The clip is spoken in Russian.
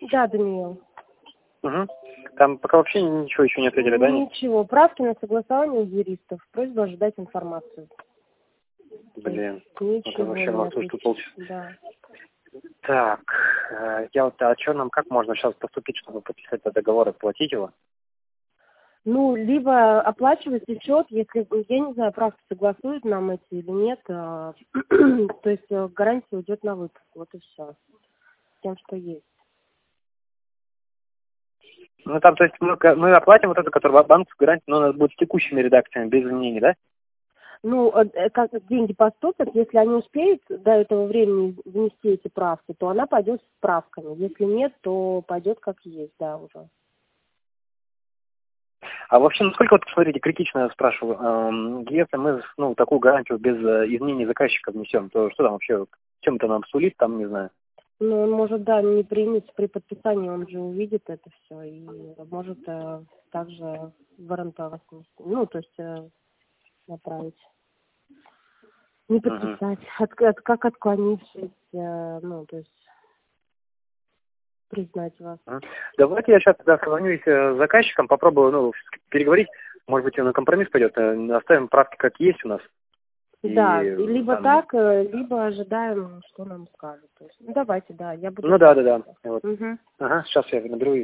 Да, Даниил. Угу. Там пока вообще ничего еще не ответили, да? Ничего. Правки на согласование у юристов. Просьба ожидать информацию. Блин, это Ничего вообще не мало, что полчаса. Да. Так, а что нам, как можно сейчас поступить, чтобы подписать этот договор и платить его? Ну, либо оплачивать счет, если, я не знаю, правки согласуют нам эти или нет, то есть гарантия уйдет на выпуск, вот и все. Тем, что есть. Ну, там, то есть мы оплатим вот эту, которая банковскую гарантию, но она будет с текущими редакциями, без изменений, да? Ну, как деньги поступят, если они успеют до этого времени внести эти правки, то она пойдет с правками. Если нет, то пойдет как есть, да, уже. А вообще, насколько, вот, смотрите, критично я спрашиваю, если мы, такую гарантию без изменений заказчика внесем, то что там вообще, чем это нам сулит, там, не знаю. Ну, он может, да, не примет при подписании, он же увидит это все и может также гарантовать, ну, то есть направить. Не подписать, как отклонившись, ну, то есть признать вас. Давайте я сейчас тогда созвонюсь с заказчиком, попробую, переговорить, может быть, он на компромисс пойдет, оставим правки как есть у нас. Да, И либо там... так, либо ожидаем, что нам скажут. То есть, ну, давайте, да, я буду Ну ждать. да. Вот. Угу. Ага, сейчас я наберу